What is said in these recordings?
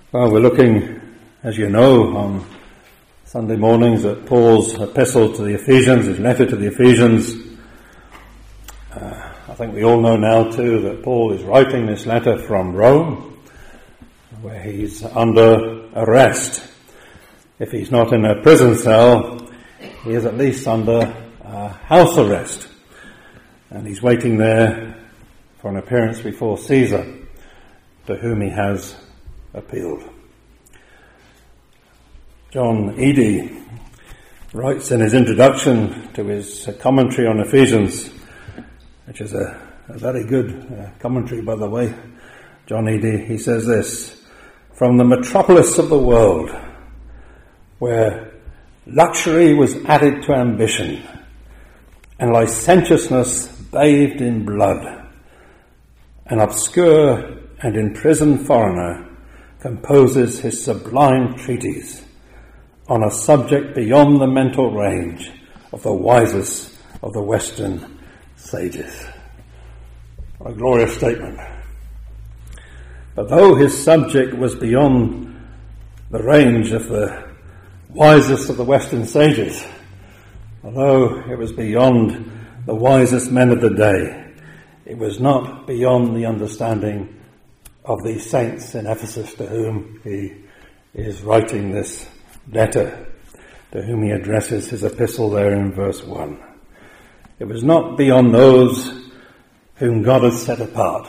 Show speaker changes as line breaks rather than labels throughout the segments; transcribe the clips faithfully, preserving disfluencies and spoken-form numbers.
Well, we're looking, as you know, on Sunday mornings at Paul's epistle to the Ephesians, his letter to the Ephesians. Uh, I think we all know now too that Paul is writing this letter from Rome, where he's under arrest. If he's not in a prison cell, he is at least under uh, house arrest. And he's waiting there for an appearance before Caesar, to whom he has appealed. John Eadie writes in his introduction to his commentary on Ephesians, which is a, a very good uh, commentary, by the way. John Eadie, he says this: "From the metropolis of the world, where luxury was added to ambition and licentiousness bathed in blood, an obscure and imprisoned foreigner composes his sublime treatise on a subject beyond the mental range of the wisest of the Western sages." What a glorious statement. But though his subject was beyond the range of the wisest of the Western sages, although it was beyond the wisest men of the day, it was not beyond the understanding of these saints in Ephesus, to whom he is writing this letter, to whom he addresses his epistle there in verse one. It was not beyond those whom God had set apart,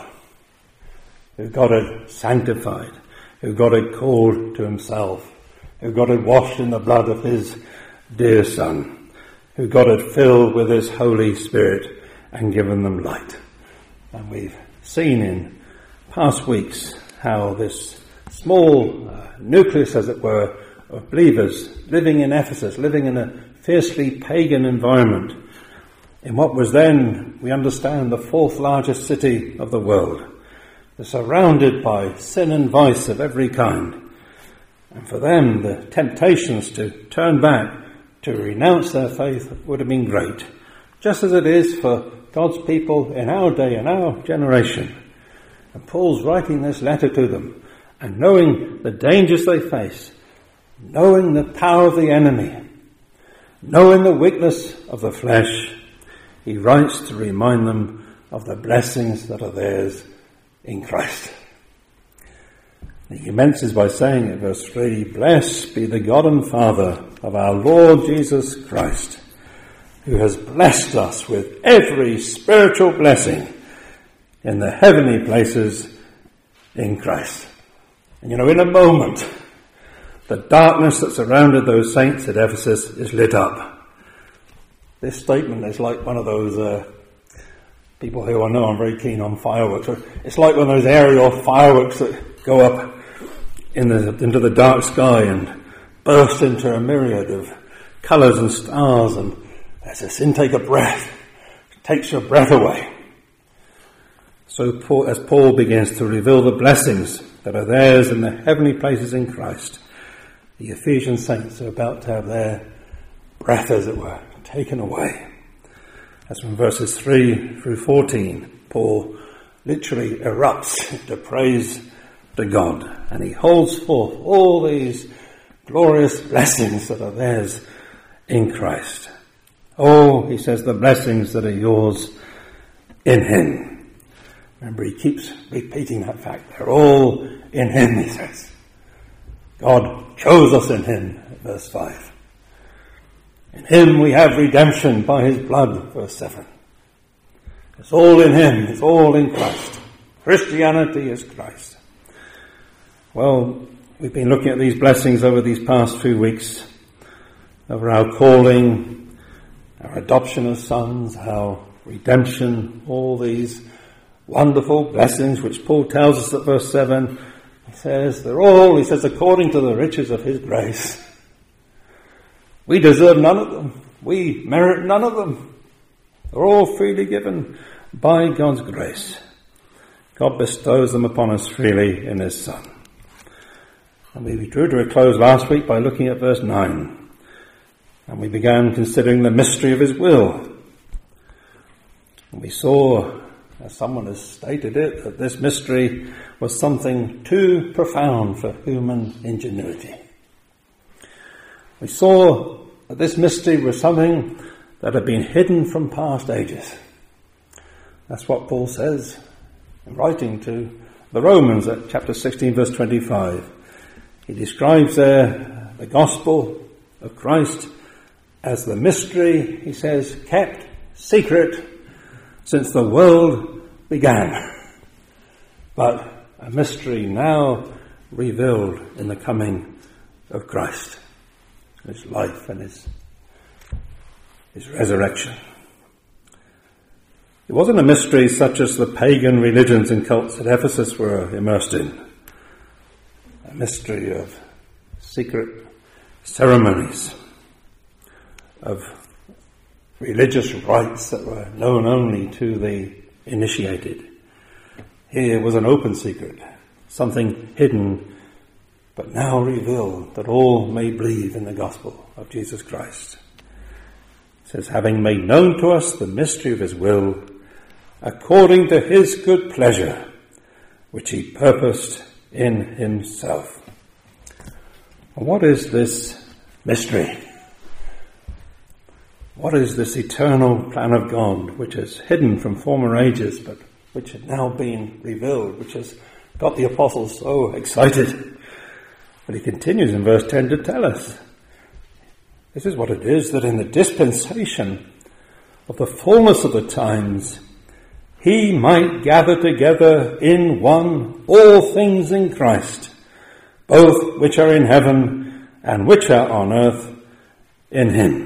who God had sanctified, who God had called to himself, who God had washed in the blood of his dear Son, who God had filled with his Holy Spirit and given them light. And we've seen in past weeks how this small uh, nucleus, as it were, of believers living in Ephesus, living in a fiercely pagan environment, in what was then, we understand, the fourth largest city of the world. They're surrounded by sin and vice of every kind. And for them, the temptations to turn back, to renounce their faith, would have been great, just as it is for God's people in our day, in our generation. And Paul's writing this letter to them, and knowing the dangers they face, knowing the power of the enemy, knowing the weakness of the flesh, he writes to remind them of the blessings that are theirs in Christ. He commences by saying in verse three, "Blessed be the God and Father of our Lord Jesus Christ, who has blessed us with every spiritual blessing in the heavenly places in Christ." And you know, in a moment, the darkness that surrounded those saints at Ephesus is lit up. This statement is like one of those uh, people who I know I'm very keen on fireworks. It's like one of those aerial fireworks that go up in the, into the dark sky and burst into a myriad of colours and stars, and there's this intake of breath. It takes your breath away. So Paul, as Paul begins to reveal the blessings that are theirs in the heavenly places in Christ, the Ephesian saints are about to have their breath, as it were, taken away. As from verses three through fourteen, Paul literally erupts into praise to God, and he holds forth all these glorious blessings that are theirs in Christ. Oh, he says, the blessings that are yours in him. Remember, he keeps repeating that fact. They're all in him, he says. God chose us in him, verse five. In him we have redemption by his blood, verse seven. It's all in him. It's all in Christ. Christianity is Christ. Well, we've been looking at these blessings over these past few weeks, over our calling, our adoption as sons, our redemption, all these wonderful blessings which Paul tells us at verse seven. He says, they're all, he says, according to the riches of his grace. We deserve none of them. We merit none of them. They're all freely given by God's grace. God bestows them upon us freely in his Son. And we drew to a close last week by looking at verse nine. And we began considering the mystery of his will. And we saw as someone has stated it, that this mystery was something too profound for human ingenuity. We saw that this mystery was something that had been hidden from past ages. That's what Paul says in writing to the Romans at chapter sixteen, verse twenty-five. He describes there the gospel of Christ as the mystery, he says, kept secret since the world began, but a mystery now revealed in the coming of Christ, his life and his, his resurrection. It wasn't a mystery such as the pagan religions and cults at Ephesus were immersed in, a mystery of secret ceremonies, of religious rites that were known only to the initiated. Here was an open secret, something hidden, but now revealed, that all may believe in the gospel of Jesus Christ. It says, having made known to us the mystery of his will, according to his good pleasure, which he purposed in himself. And what is this mystery? What is this eternal plan of God, which is hidden from former ages, but which has now been revealed, which has got the apostles so excited? But he continues in verse ten to tell us. This is what it is, that in the dispensation of the fullness of the times, he might gather together in one all things in Christ, both which are in heaven and which are on earth in him.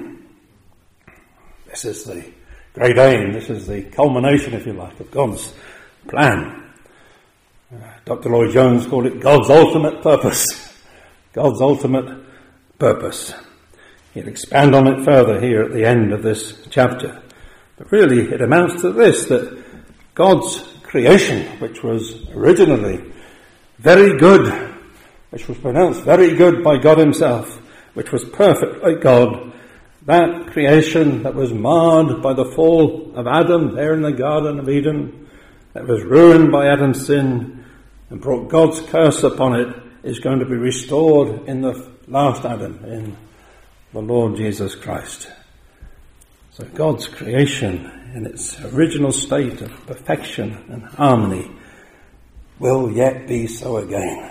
This is the great aim, this is the culmination, if you like, of God's plan. Uh, Doctor Lloyd Jones called it God's ultimate purpose. God's ultimate purpose. He'll expand on it further here at the end of this chapter. But really it amounts to this, that God's creation, which was originally very good, which was pronounced very good by God himself, which was perfect by God, that creation that was marred by the fall of Adam there in the Garden of Eden, that was ruined by Adam's sin and brought God's curse upon it, is going to be restored in the last Adam, in the Lord Jesus Christ. So God's creation in its original state of perfection and harmony will yet be so again.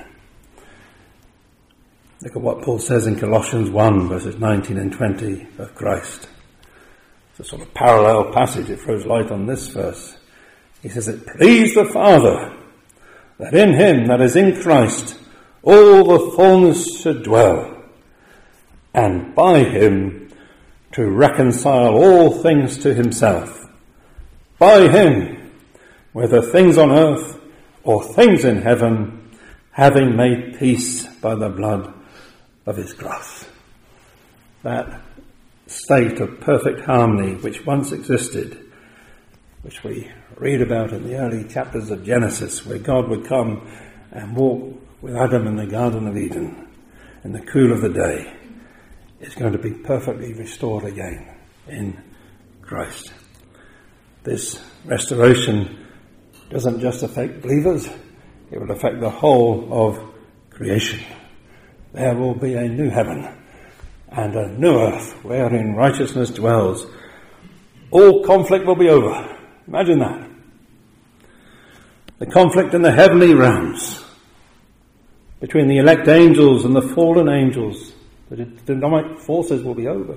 Look at what Paul says in Colossians one, verses nineteen and twenty of Christ. It's a sort of parallel passage. It throws light on this verse. He says, it pleased the Father that in him, that is in Christ, all the fullness should dwell, and by him to reconcile all things to himself. By him, whether things on earth or things in heaven, having made peace by the blood of his cross. That state of perfect harmony which once existed, which we read about in the early chapters of Genesis, where God would come and walk with Adam in the Garden of Eden in the cool of the day, is going to be perfectly restored again in Christ. This restoration doesn't just affect believers, it will affect the whole of creation. There will be a new heaven and a new earth wherein righteousness dwells. All conflict will be over. Imagine that. The conflict in the heavenly realms between the elect angels and the fallen angels, the demonic forces will be over.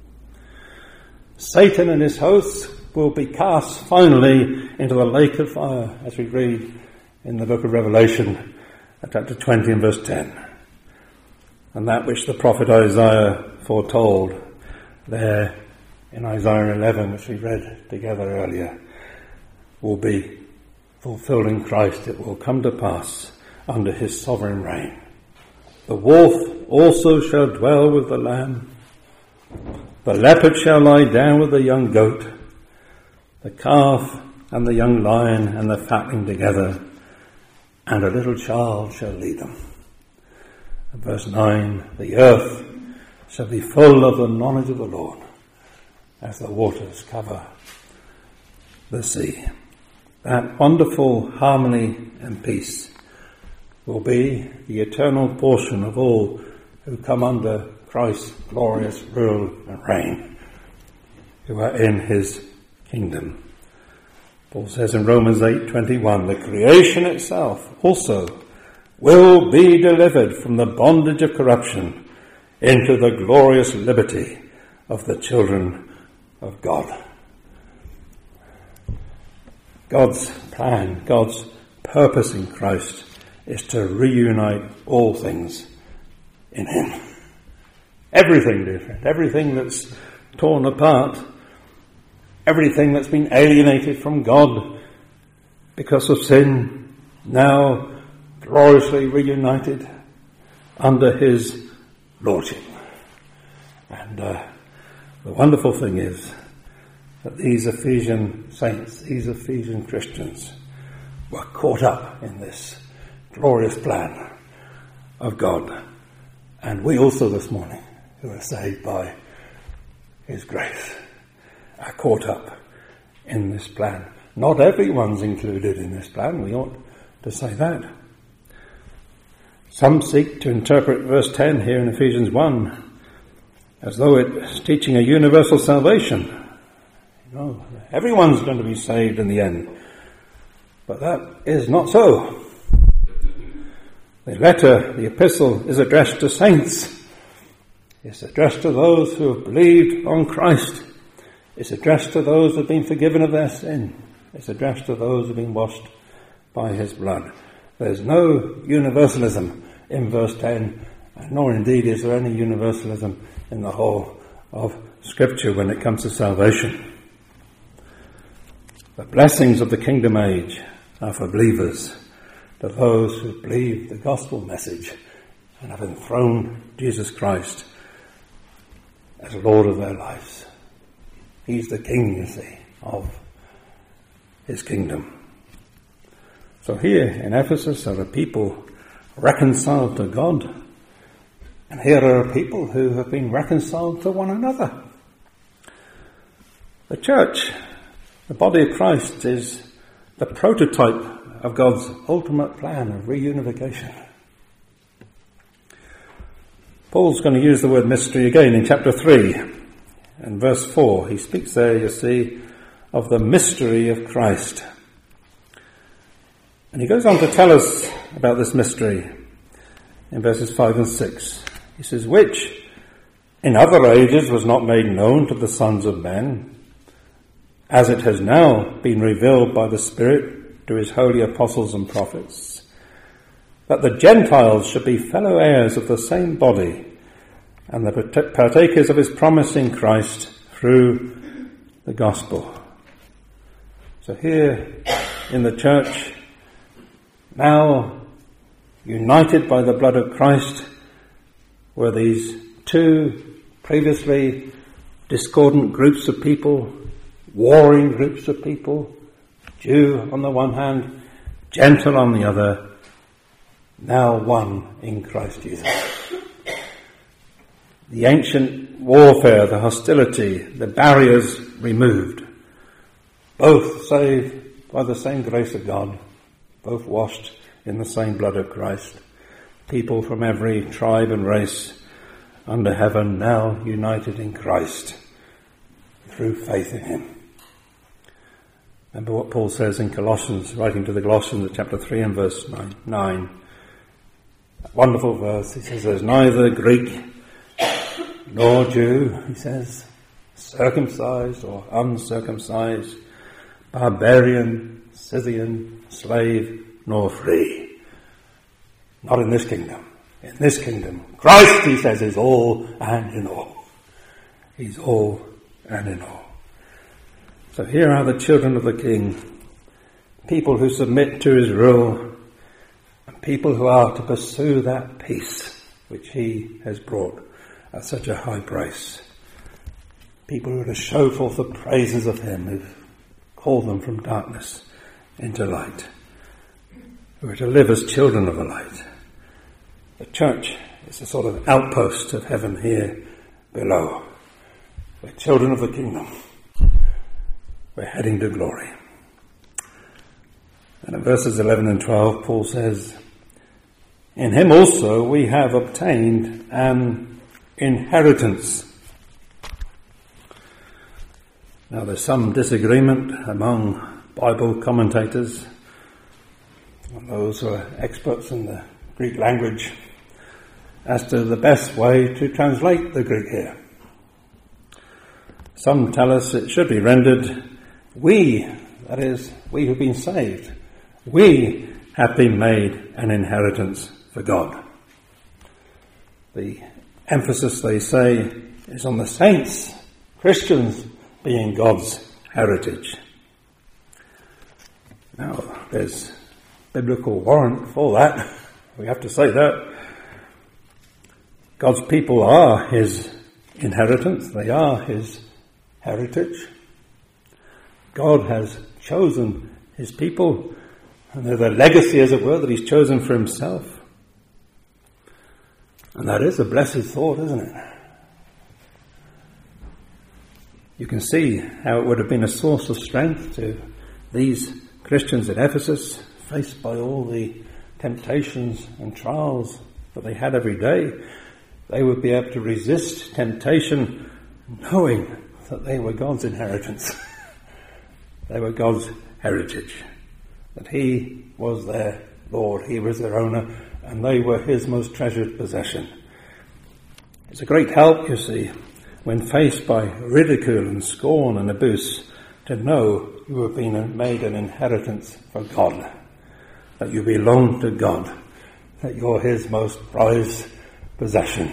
Satan and his hosts will be cast finally into the lake of fire, as we read in the book of Revelation, chapter twenty and verse ten. And that which the prophet Isaiah foretold there in Isaiah eleven, which we read together earlier, will be fulfilled in Christ. It will come to pass under his sovereign reign. The wolf also shall dwell with the lamb. The leopard shall lie down with the young goat. The calf and the young lion and the fatling together, and a little child shall lead them. And verse nine, the earth shall be full of the knowledge of the Lord, as the waters cover the sea. that wonderful harmony and peace will be the eternal portion of all who come under Christ's glorious rule and reign, who are in his kingdom. Paul says in Romans eight twenty-one, the creation itself also will be delivered from the bondage of corruption into the glorious liberty of the children of God. God's plan, God's purpose in Christ is to reunite all things in him. Everything different, everything that's torn apart, everything that's been alienated from God because of sin, now gloriously reunited under his lordship. And uh, the wonderful thing is that these Ephesian saints, these Ephesian Christians, were caught up in this glorious plan of God. And we also this morning, who are saved by his grace, are caught up in this plan. Not everyone's included in this plan, we ought to say that. Some seek to interpret verse ten here in Ephesians one as though it's teaching a universal salvation. You know, everyone's going to be saved in the end. But that is not so. The letter, the epistle, is addressed to saints. It's addressed to those who have believed on Christ. It's addressed to those who have been forgiven of their sin. It's addressed to those who have been washed by his blood. There's no universalism in verse ten, nor indeed is there any universalism in the whole of Scripture when it comes to salvation. The blessings of the kingdom age are for believers, to those who believe the gospel message and have enthroned Jesus Christ as Lord of their lives. He's the King, you see, of his kingdom. So here in Ephesus are a people reconciled to God, and here are people who have been reconciled to one another. The church, the body of Christ, is the prototype of God's ultimate plan of reunification. Paul's going to use the word mystery again in chapter three and verse four. He speaks there, you see, of the mystery of Christ. And he goes on to tell us about this mystery in verses five and six. He says, which in other ages was not made known to the sons of men, as it has now been revealed by the Spirit to his holy apostles and prophets, that the Gentiles should be fellow heirs of the same body and the partakers of his promise in Christ through the gospel. So here in the church, now united by the blood of Christ, were these two previously discordant groups of people, warring groups of people, Jew on the one hand, Gentile on the other, now one in Christ Jesus. The ancient warfare, the hostility, the barriers removed, both saved by the same grace of God, both washed in the same blood of Christ. People from every tribe and race under heaven now united in Christ through faith in him. Remember what Paul says in Colossians, writing to the Colossians, chapter three and verse nine. nine. That wonderful verse. He says, there's neither Greek nor Jew, he says, circumcised or uncircumcised, barbarian, Scythian, slave, nor free. Not in this kingdom. In this kingdom, Christ, he says, is all and in all. He's all and in all. So here are the children of the King, people who submit to his rule, and people who are to pursue that peace which he has brought at such a high price. People who are to show forth the praises of him who've called them from darkness into light, who are to live as children of the light. The church is a sort of outpost of heaven here below. We're children of the kingdom. We're heading to glory. And in verses eleven and twelve, Paul says, "In him also we have obtained an inheritance." Now there's some disagreement among Bible commentators and those who are experts in the Greek language as to the best way to translate the Greek here. Some tell us it should be rendered, "We," that is, we who've been saved, "we have been made an inheritance for God." The emphasis, they say, is on the saints, Christians, being God's heritage. Now, there's biblical warrant for that. We have to say that. God's people are his inheritance. They are his heritage. God has chosen his people, and they're the legacy, as it were, that he's chosen for himself. And that is a blessed thought, isn't it? You can see how it would have been a source of strength to these Christians at Ephesus, faced by all the temptations and trials that they had every day. They would be able to resist temptation knowing that they were God's inheritance. They were God's heritage. That he was their Lord, he was their owner, and they were his most treasured possession. It's a great help, you see, when faced by ridicule and scorn and abuse, to know you have been made an inheritance for God, that you belong to God, that you're his most prized possession.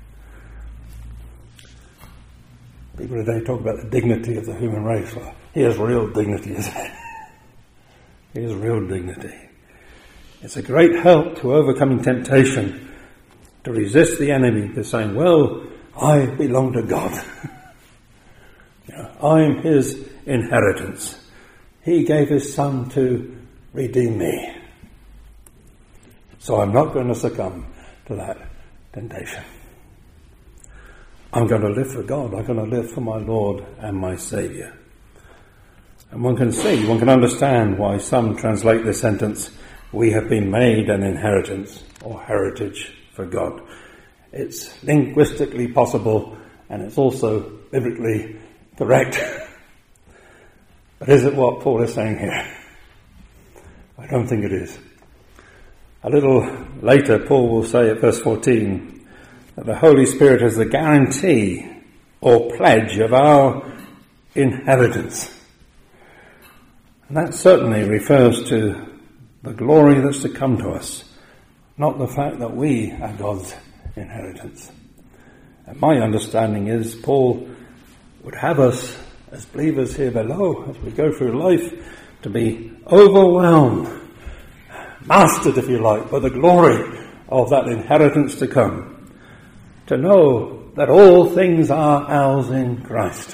People today talk about the dignity of the human race. Well, here's real dignity, isn't it? Here's real dignity. It's a great help to overcoming temptation, to resist the enemy, to saying, well, I belong to God. You know, I'm his inheritance. He gave his son to redeem me. So I'm not going to succumb to that temptation. I'm going to live for God. I'm going to live for my Lord and my Saviour. And one can see, one can understand why some translate this sentence, "We have been made an inheritance," or heritage for God. It's linguistically possible, and it's also biblically correct. But is it what Paul is saying here? I don't think it is. A little later, Paul will say at verse fourteen that the Holy Spirit is the guarantee or pledge of our inheritance. And that certainly refers to the glory that's to come to us, not the fact that we are God's inheritance. And my understanding is Paul would have us as believers here below, as we go through life, to be overwhelmed, mastered, if you like, by the glory of that inheritance to come, to know that all things are ours in Christ.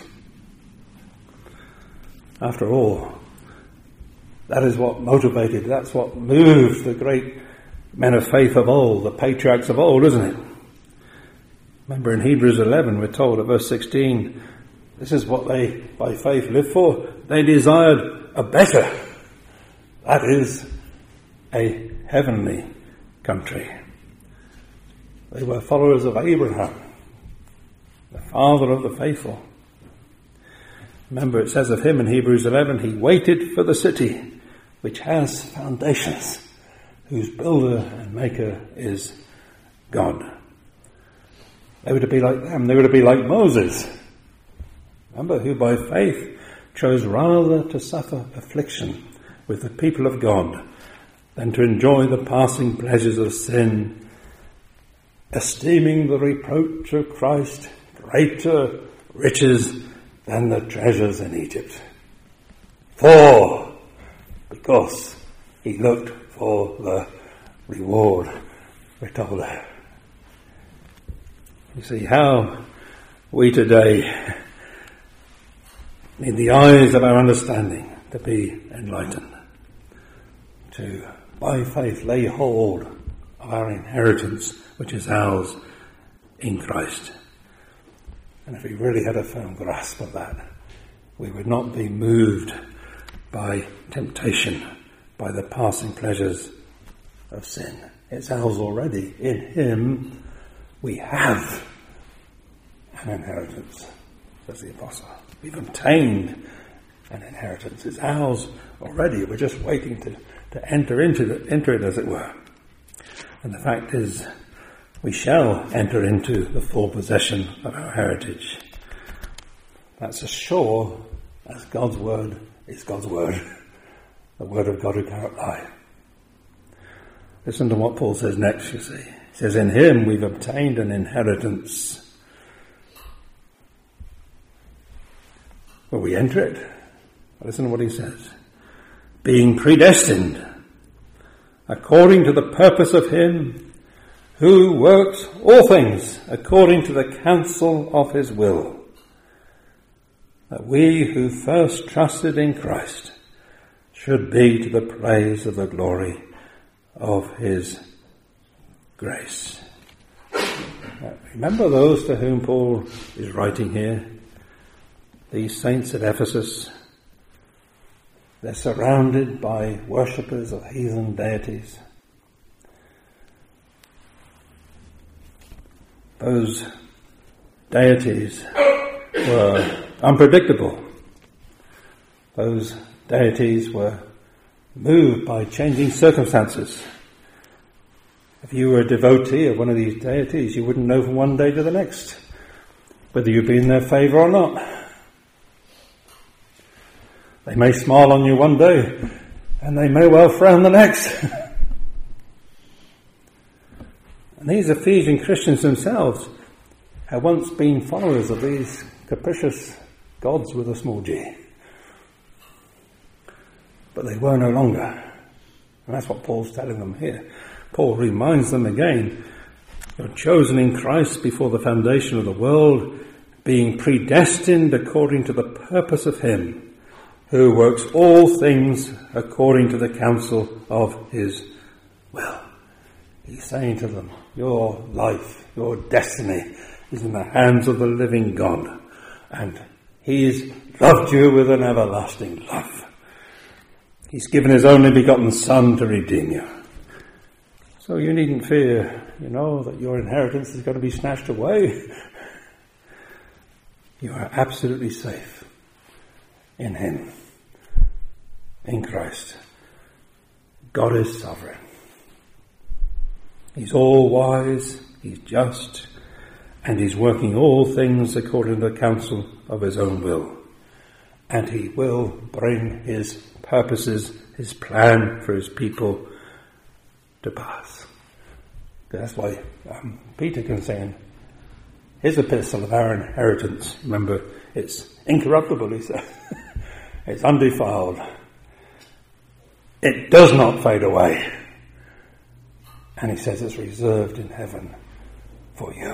After all, that is what motivated, that's what moved the great men of faith of old, the patriarchs of old, isn't it? Remember in Hebrews eleven, we're told at verse sixteen, this is what they, by faith, lived for. They desired a better, that is, a heavenly country. They were followers of Abraham, the father of the faithful. Remember, it says of him in Hebrews eleven, he waited for the city which has foundations, whose builder and maker is God. They were to be like them. They were to be like Moses, remember, who by faith chose rather to suffer affliction with the people of God than to enjoy the passing pleasures of sin, esteeming the reproach of Christ greater riches than the treasures in Egypt. For, because he looked for the reward, we're told there. You see how we today need the eyes of our understanding to be enlightened, to, by faith, lay hold of our inheritance, which is ours in Christ. And if we really had a firm grasp of that, we would not be moved by temptation by the passing pleasures of sin. It's ours already. In him we have an inheritance, says the apostle. We've obtained an inheritance. It's ours already. We're just waiting to, to enter into it, enter it, as it were. And the fact is, we shall enter into the full possession of our heritage. That's as sure as God's word is God's word. The word of God who cannot lie. Listen to what Paul says next, you see. He says, in him we've obtained an inheritance. Will we enter it? Listen to what he says. Being predestined according to the purpose of him who works all things according to the counsel of his will, that we who first trusted in Christ should be to the praise of the glory of his grace. Now, remember those to whom Paul is writing here, these saints at Ephesus. They're surrounded by worshippers of heathen deities. Those deities were unpredictable. Those deities were moved by changing circumstances. If you were a devotee of one of these deities, you wouldn't know from one day to the next whether you'd be in their favour or not. They may smile on you one day, and they may well frown the next. And these Ephesian Christians themselves had once been followers of these capricious gods with a small g. But they were no longer. And that's what Paul's telling them here. Paul reminds them again, you're chosen in Christ before the foundation of the world, being predestined according to the purpose of him who works all things according to the counsel of his will. He's saying to them, your life, your destiny is in the hands of the living God, and he's loved you with an everlasting love. He's given his only begotten Son to redeem you. So you needn't fear, you know, that your inheritance is going to be snatched away. You are absolutely safe in him, in Christ. God is sovereign. He's all wise, he's just, and he's working all things according to the counsel of his own will. And he will bring his purposes, his plan for his people to pass. That's why um, Peter can say in his epistle of our inheritance, remember, it's incorruptible, he says. It's undefiled. It does not fade away. And he says it's reserved in heaven for you.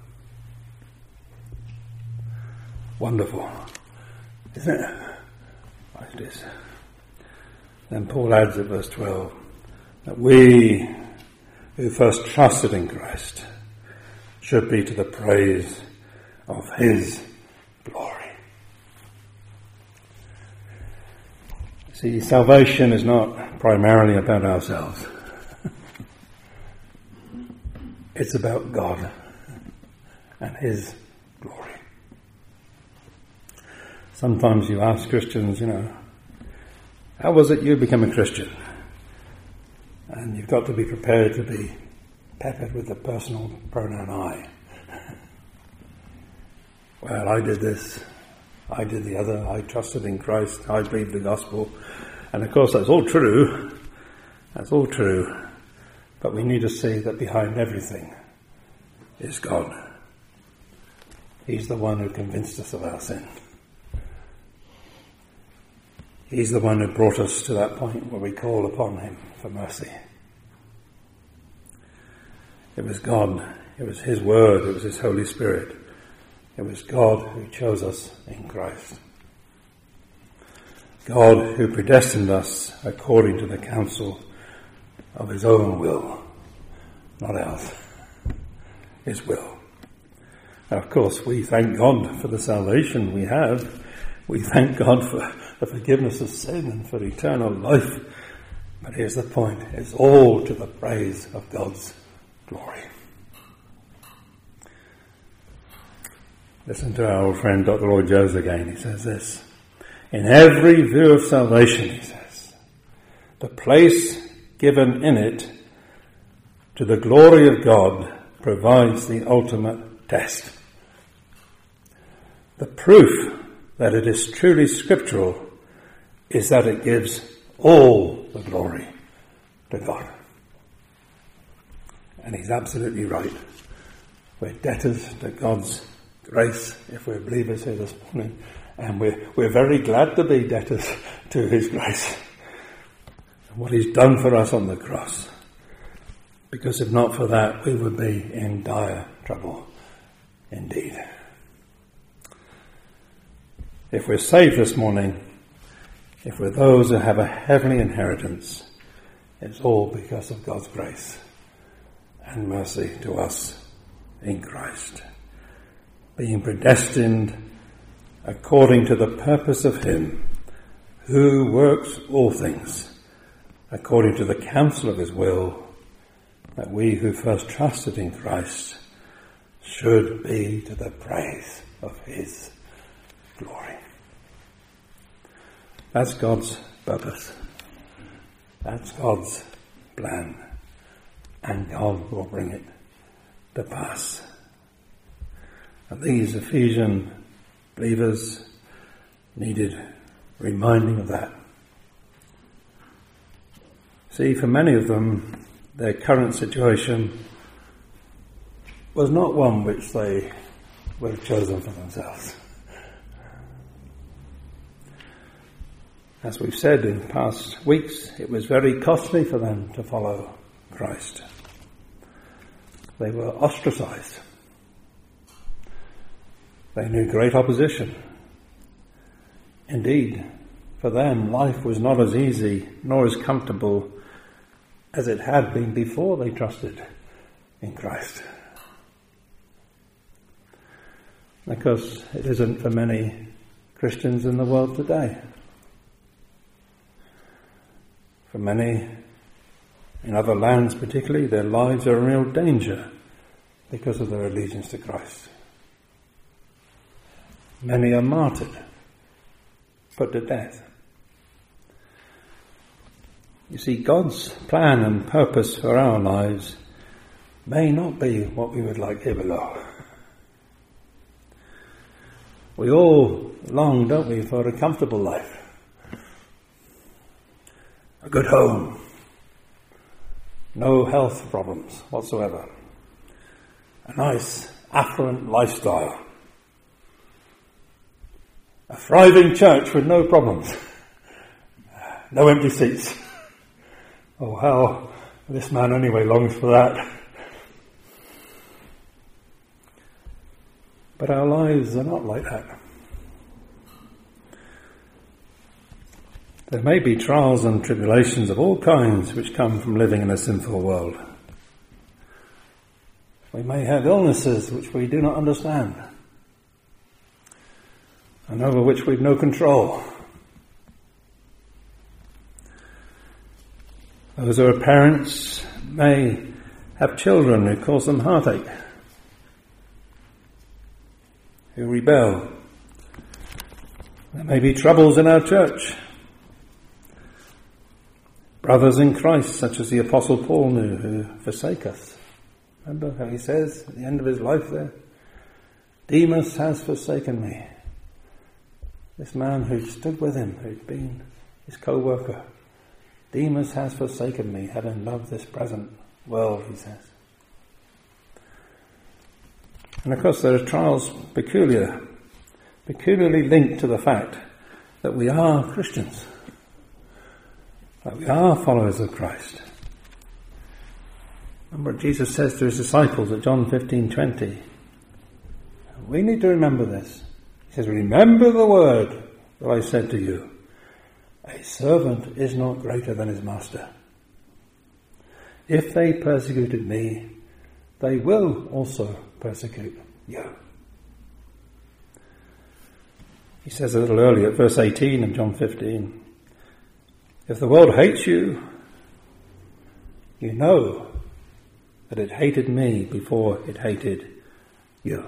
Wonderful, isn't it? Like it is. Then Paul adds at verse twelve, that we who first trusted in Christ should be to the praise of his glory. See, salvation is not primarily about ourselves. It's about God and his glory. Sometimes you ask Christians, you know, how was it you became a Christian? And you've got to be prepared to be peppered with the personal pronoun I. Well, I did this, I did the other, I trusted in Christ, I believed the gospel. And of course that's all true, that's all true. But we need to see that behind everything is God. He's the one who convinced us of our sin. He's the one who brought us to that point where we call upon him for mercy. It was God, it was his word, it was his Holy Spirit. It was God who chose us in Christ. God who predestined us according to the counsel of his own will, not ours, his will. And of course, we thank God for the salvation we have. We thank God for the forgiveness of sin and for eternal life. But here's the point. It's all to the praise of God's glory. Listen to our old friend Doctor Lloyd Jones again. He says this. In every view of salvation, he says, the place given in it to the glory of God provides the ultimate test. The proof that it is truly scriptural is that it gives all the glory to God. And he's absolutely right. We're debtors to God's grace if we're believers here this morning. And we're, we're very glad to be debtors to his grace. And what he's done for us on the cross. Because if not for that, we would be in dire trouble indeed. If we're saved this morning, if we're those who have a heavenly inheritance, it's all because of God's grace and mercy to us in Christ. Being predestined according to the purpose of him who works all things according to the counsel of his will, that we who first trusted in Christ should be to the praise of his glory. That's God's purpose. That's God's plan. And God will bring it to pass. And these Ephesian believers needed reminding of that. See, for many of them, their current situation was not one which they would have chosen for themselves. As we've said in past weeks, it was very costly for them to follow Christ. They were ostracized. They knew great opposition. Indeed, for them, life was not as easy nor as comfortable as it had been before they trusted in Christ. Because it isn't for many Christians in the world today. For many, in other lands particularly, their lives are in real danger because of their allegiance to Christ. Many are martyred, put to death. You see, God's plan and purpose for our lives may not be what we would like here below. We all long, don't we, for a comfortable life. A good home. No health problems whatsoever. A nice, affluent lifestyle. A thriving church with no problems. No empty seats. Oh, how this man anyway longs for that. But our lives are not like that. There may be trials and tribulations of all kinds which come from living in a sinful world. We may have illnesses which we do not understand and over which we've no control. Those who are parents may have children who cause them heartache, who rebel. There may be troubles in our church. Brothers in Christ, such as the Apostle Paul knew, who forsake us. Remember how he says at the end of his life there, Demas has forsaken me. This man who stood with him, who'd been his co-worker. Demas has forsaken me, having loved this present world, he says. And of course there are trials peculiar, peculiarly linked to the fact that we are Christians. That we are followers of Christ. Remember what Jesus says to his disciples at John fifteen twenty. We need to remember this. He says, remember the word that I said to you. A servant is not greater than his master. If they persecuted me, they will also persecute you. He says a little earlier, at verse eighteen of John fifteen, if the world hates you, you know that it hated me before it hated you.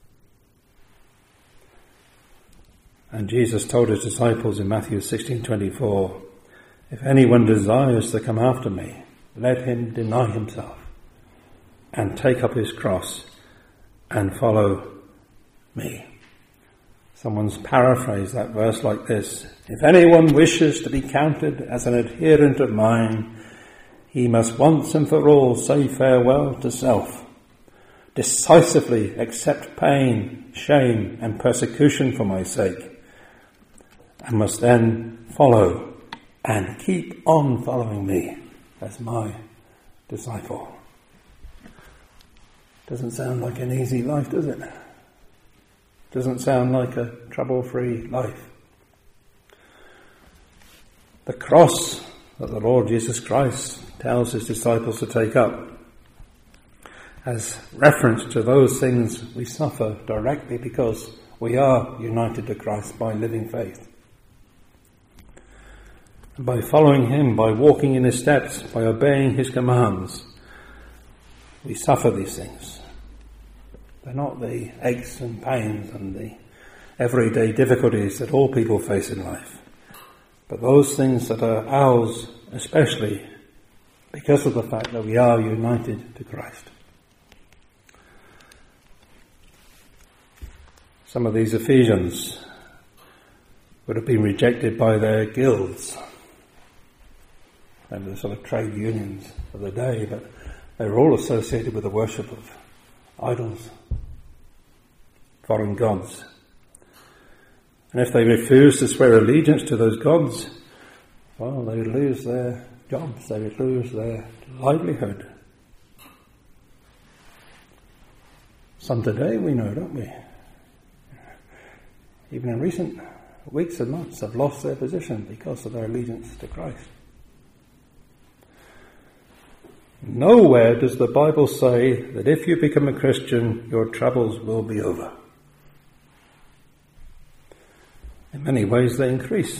And Jesus told his disciples in Matthew sixteen twenty-four, if anyone desires to come after me, let him deny himself and take up his cross and follow me. Someone's paraphrased that verse like this: if anyone wishes to be counted as an adherent of mine, he must once and for all say farewell to self, decisively accept pain, shame, and persecution for my sake, and must then follow and keep on following me as my disciple. Doesn't sound like an easy life, does it? Doesn't sound like a trouble-free life. The cross that the Lord Jesus Christ tells his disciples to take up has reference to those things we suffer directly because we are united to Christ by living faith. And by following him, by walking in his steps, by obeying his commands, we suffer these things. They're not the aches and pains and the everyday difficulties that all people face in life, but those things that are ours especially because of the fact that we are united to Christ. Some of these Ephesians would have been rejected by their guilds and the sort of trade unions of the day, but they were all associated with the worship of idols, foreign gods. And if they refused to swear allegiance to those gods, well, they would lose their jobs, they would lose their livelihood. Some today we know, don't we? Even in recent weeks and months have lost their position because of their allegiance to Christ. Nowhere does the Bible say that if you become a Christian, your troubles will be over. In many ways they increase.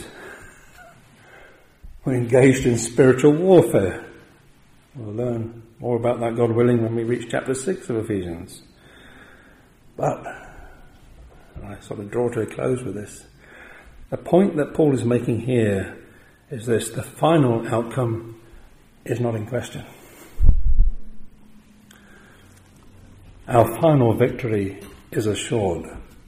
We're engaged in spiritual warfare. We'll learn more about that, God willing, when we reach chapter six of Ephesians. But, and I sort of draw to a close with this, the point that Paul is making here is this: the final outcome is not in question. Our final victory is assured.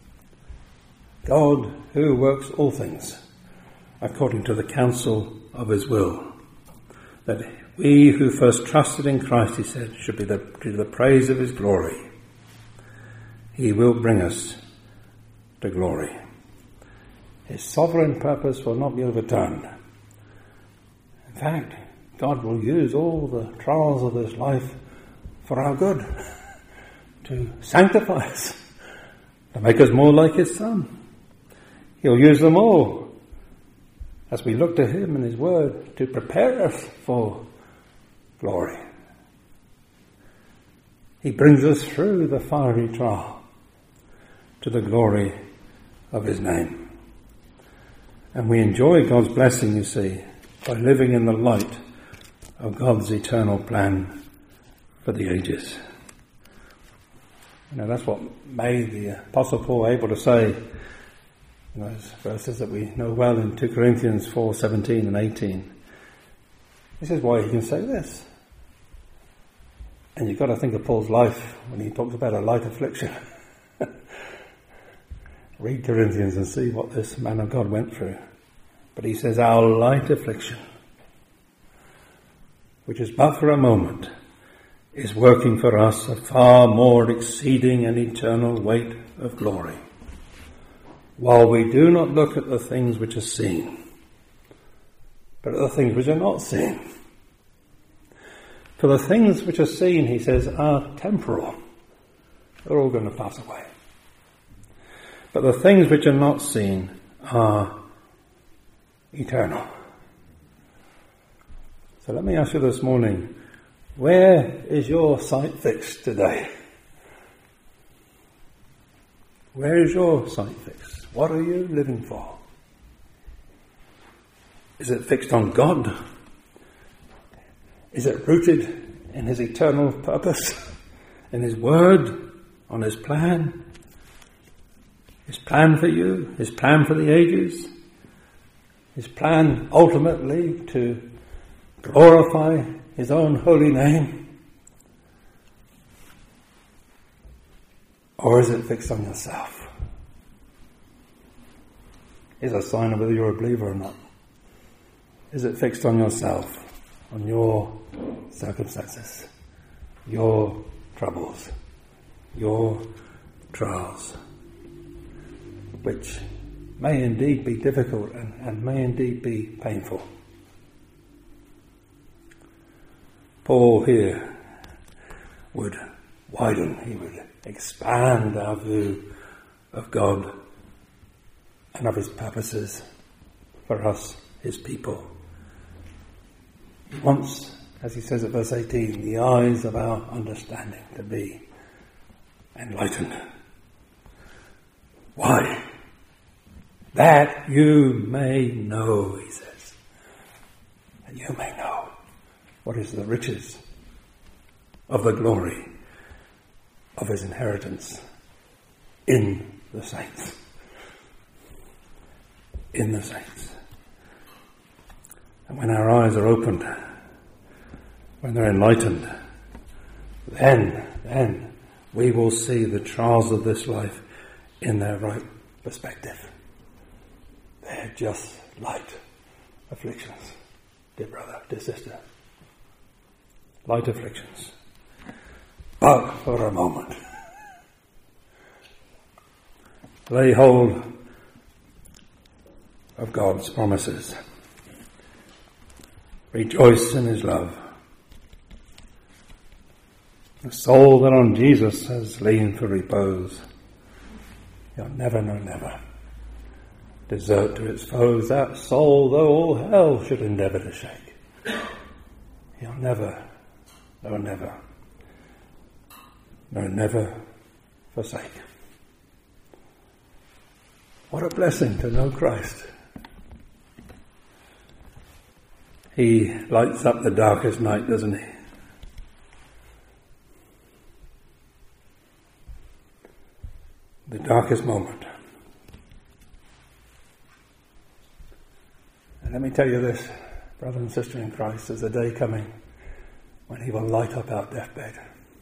God, who works all things according to the counsel of his will, that we who first trusted in Christ, he said, should be the, to the praise of his glory. He will bring us to glory. His sovereign purpose will not be overturned. In fact, God will use all the trials of this life for our good, to sanctify us, to make us more like his Son. He'll use them all as we look to him and his word to prepare us for glory. He brings us through the fiery trial to the glory of his name. And we enjoy God's blessing, you see, by living in the light of God's eternal plan for the ages. You know, that's what made the Apostle Paul able to say, in those verses that we know well in two Corinthians four seventeen and eighteen. This is why he can say this. And you've got to think of Paul's life when he talks about a light affliction. Read Corinthians and see what this man of God went through. But he says, our light affliction, which is but for a moment, is working for us a far more exceeding and eternal weight of glory, while we do not look at the things which are seen, but at the things which are not seen. For the things which are seen, he says, are temporal. They're all going to pass away. But the things which are not seen are eternal. So let me ask you this morning, where is your sight fixed today? Where is your sight fixed? What are you living for? Is it fixed on God? Is it rooted in his eternal purpose, in his word, on his plan? His plan for you, his plan for the ages, his plan ultimately to glorify his own holy name? Or is it fixed on yourself? Is a sign of whether you're a believer or not. Is it fixed on yourself, on your circumstances, your troubles, your trials, which may indeed be difficult and, and may indeed be painful? Paul here would widen, he would expand our view of God and of his purposes for us, his people. He wants, as he says at verse eighteen, the eyes of our understanding to be enlightened. Why? That you may know, he says. That you may know what is the riches of the glory of his inheritance in the saints. In the saints. And when our eyes are opened, when they're enlightened, then, then we will see the trials of this life in their right perspective. They're just light afflictions, dear brother, dear sister. Light afflictions. But for a moment, lay hold of God's promises. Rejoice in his love. The soul that on Jesus has leaned for repose, he'll never, no never desert to its foes that soul, though all hell should endeavour to shake. He'll never, no never, no never forsake. What a blessing to know Christ. He lights up the darkest night, doesn't he? The darkest moment. And let me tell you this, brother and sister in Christ, there's a day coming when he will light up our deathbed.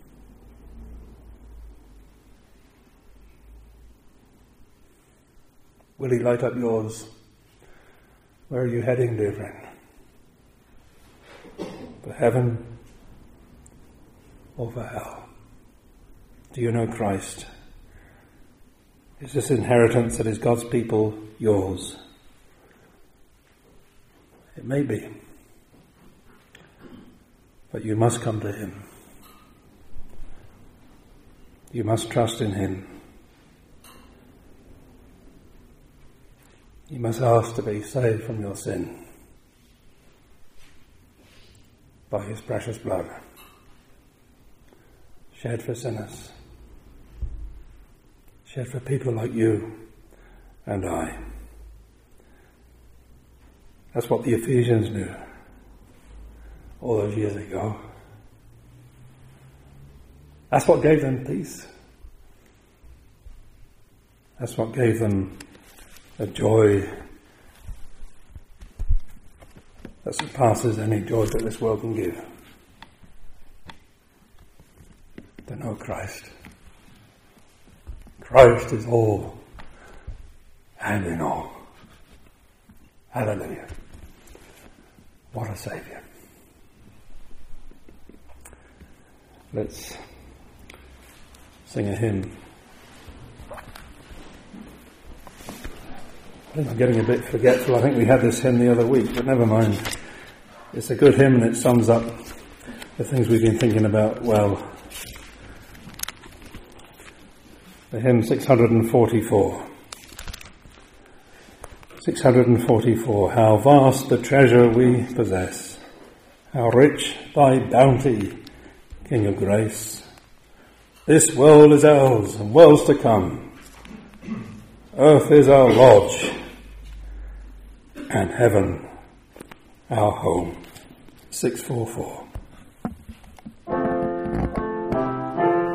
Will he light up yours? Where are you heading, dear friend? For heaven or for hell? Do you know Christ? Is this inheritance that is God's people yours? It may be. But you must come to him. You must trust in him. You must ask to be saved from your sin by his precious blood, shed for sinners, shed for people like you and I. That's what the Ephesians knew all those years ago. That's what gave them peace. That's what gave them a joy that surpasses any joy that this world can give. To know Christ. Christ is all and in all. Hallelujah. What a Saviour. Let's sing a hymn. I think I'm getting a bit forgetful. I think we had this hymn the other week, but never mind. It's a good hymn and it sums up the things we've been thinking about well. The hymn six hundred forty-four. six hundred forty-four. How vast the treasure we possess. How rich thy bounty, King of grace. This world is ours and worlds to come. Earth is our lodge and heaven our home. six forty-four.
Bye.